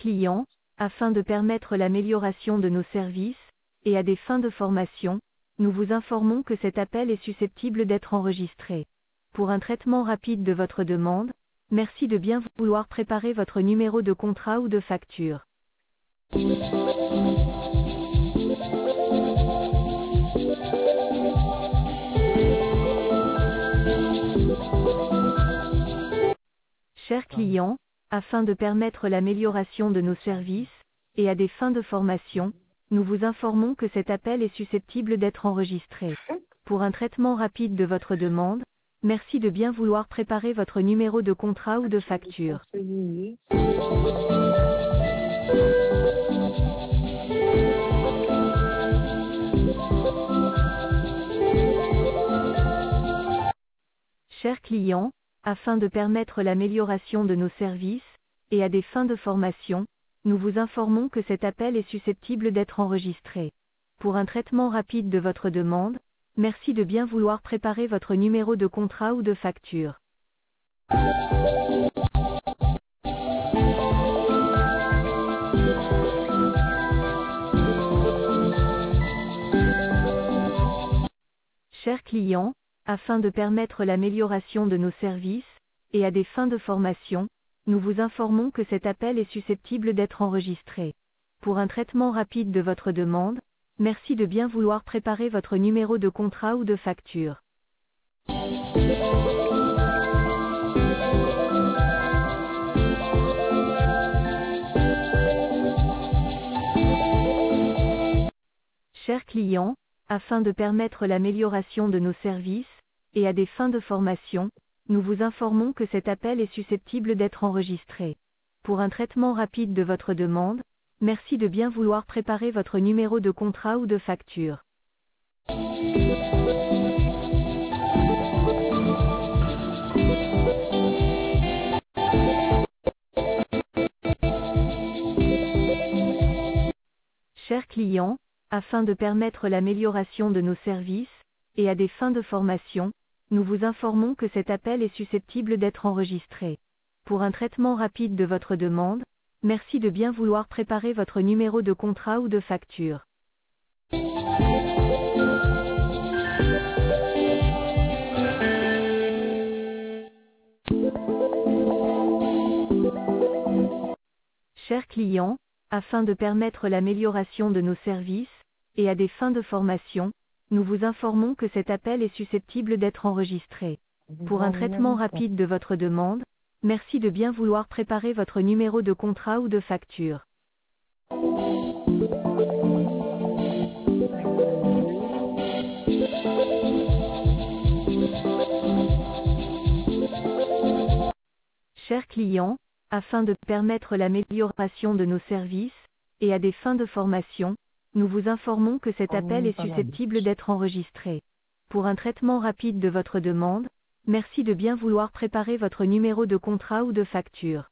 client, afin de permettre l'amélioration de nos services, et à des fins de formation, nous vous informons que cet appel est susceptible d'être enregistré. Pour un traitement rapide de votre demande, merci de bien vouloir préparer votre numéro de contrat ou de facture. Chers clients, afin de permettre l'amélioration de nos services, et à des fins de formation, nous vous informons que cet appel est susceptible d'être enregistré. Pour un traitement rapide de votre demande, merci de bien vouloir préparer votre numéro de contrat ou de facture. Chers clients, afin de permettre l'amélioration de nos services, et à des fins de formation, nous vous informons que cet appel est susceptible d'être enregistré. Pour un traitement rapide de votre demande, merci de bien vouloir préparer votre numéro de contrat ou de facture. Chers clients, afin de permettre l'amélioration de nos services, et à des fins de formation, nous vous informons que cet appel est susceptible d'être enregistré. Pour un traitement rapide de votre demande, merci de bien vouloir préparer votre numéro de contrat ou de facture. Chers clients, afin de permettre l'amélioration de nos services, et à des fins de formation, nous vous informons que cet appel est susceptible d'être enregistré. Pour un traitement rapide de votre demande, merci de bien vouloir préparer votre numéro de contrat ou de facture. Chers clients, afin de permettre l'amélioration de nos services, et à des fins de formation, nous vous informons que cet appel est susceptible d'être enregistré. Pour un traitement rapide de votre demande, merci de bien vouloir préparer votre numéro de contrat ou de facture. Chers clients, afin de permettre l'amélioration de nos services, et à des fins de formation, nous vous informons que cet appel est susceptible d'être enregistré. Pour un traitement rapide de votre demande, merci de bien vouloir préparer votre numéro de contrat ou de facture. Chers clients, afin de permettre l'amélioration de nos services, et à des fins de formation, nous vous informons que cet appel est susceptible d'être enregistré. Pour un traitement rapide de votre demande, merci de bien vouloir préparer votre numéro de contrat ou de facture.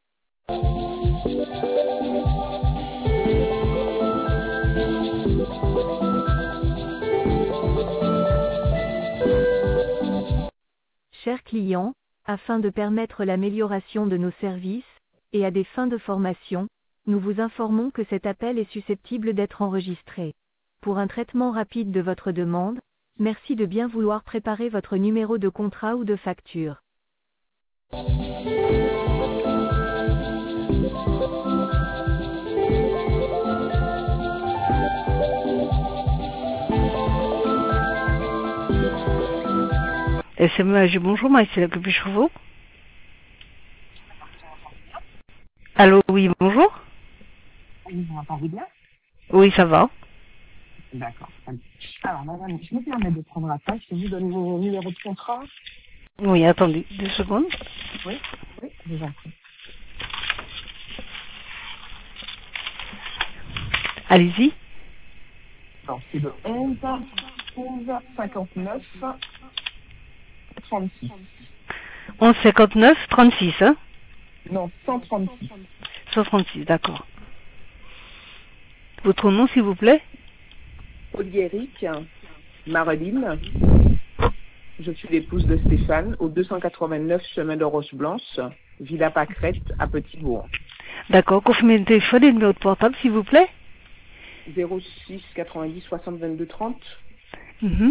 Chers clients, afin de permettre l'amélioration de nos services, et à des fins de formation, nous vous informons que cet appel est susceptible d'être enregistré. Pour un traitement rapide de votre demande, merci de bien vouloir préparer votre numéro de contrat ou de facture. SMH, bonjour, moi c'est la copie Chauveau. Allô, oui, bonjour. Oui, vous m'entendez bien? Oui, ça va. D'accord. Alors, madame, je me permets de prendre la place. Je vous donne vos numéros de contrat. Oui, attendez 2 secondes. Oui, je vous en prie. Allez-y. Alors, c'est le 11 59 36. 11 59 36, hein? Non, 136. 136, d'accord. Votre nom, s'il vous plaît? Oliéric, Mareline. Je suis l'épouse de Stéphane, au 289 chemin de Roche-Blanche, Villa Pâquerette, à Petit-Bourg. D'accord. Confirmez le téléphone et le numéro de portable, s'il vous plaît. 06 90 60 22 30. Mhm.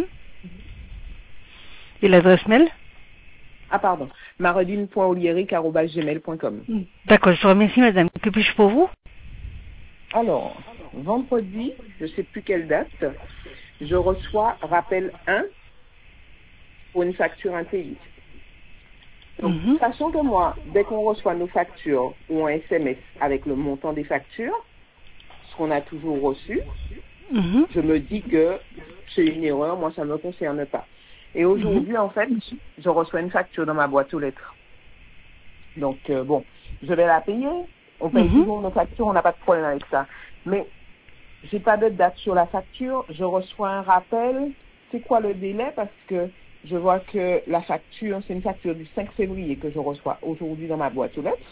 Et l'adresse mail? Ah, pardon. maredine.olieric@gmail.com. D'accord, je vous remercie, madame. Que puis-je pour vous? Alors, vendredi, je ne sais plus quelle date, je reçois rappel 1 pour une facture impayée. Donc, sachant que moi, dès qu'on reçoit nos factures ou un SMS avec le montant des factures, ce qu'on a toujours reçu, je me dis que c'est une erreur, moi ça ne me concerne pas. Et aujourd'hui, en fait, je reçois une facture dans ma boîte aux lettres. Donc, bon, je vais la payer. On paye toujours nos factures, on n'a pas de problème avec ça. Mais j'ai pas de date sur la facture, je reçois un rappel. C'est quoi le délai? Parce que je vois que la facture, c'est une facture du 5 février que je reçois aujourd'hui dans ma boîte aux lettres.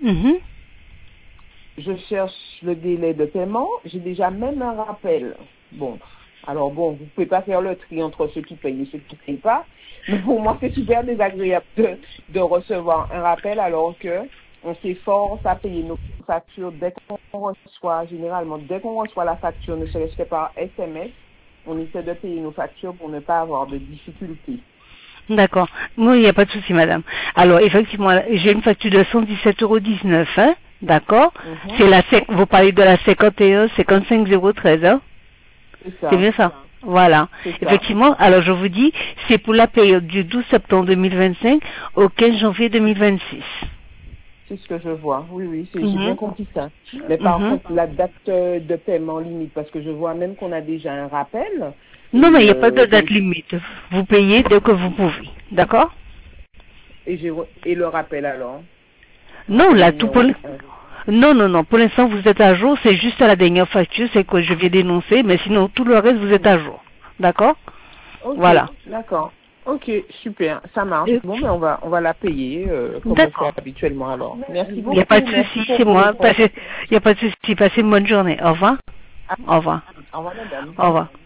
Je cherche le délai de paiement. J'ai déjà même un rappel. Bon, alors bon, vous pouvez pas faire le tri entre ceux qui payent et ceux qui ne payent pas. Mais pour moi, c'est super désagréable de recevoir un rappel alors que on s'efforce à payer nos factures dès qu'on reçoit, généralement, dès qu'on reçoit la facture, ne serait-ce que par SMS, on essaie de payer nos factures pour ne pas avoir de difficultés. D'accord. Non, il n'y a pas de souci, madame. Alors, effectivement, j'ai une facture de 117,19 €, hein. D'accord. C'est vous parlez de la 51 55 013, hein. C'est bien ça. Voilà. Effectivement, alors je vous dis, c'est pour la période du 12 septembre 2025 au 15 janvier 2026. C'est ce que je vois. Oui, j'ai bien compris ça. Mais par contre, la date de paiement limite, parce que je vois même qu'on a déjà un rappel. Non, mais il n'y a pas de date limite. Vous payez dès que vous pouvez. D'accord? Et le rappel alors? Non, là, tout pour... Non. Pour l'instant, vous êtes à jour. C'est juste à la dernière facture, c'est que je viens d'énoncer. Mais sinon, tout le reste, vous êtes à jour. D'accord? Voilà. D'accord. Ok, super. Ça marche. Bon, ben, on va la payer comme on fait habituellement alors. Merci beaucoup. Il n'y a pas de souci, c'est moi. Il n'y a pas de souci. Passez une bonne journée. Au revoir. Au revoir. Au revoir, madame. Au revoir.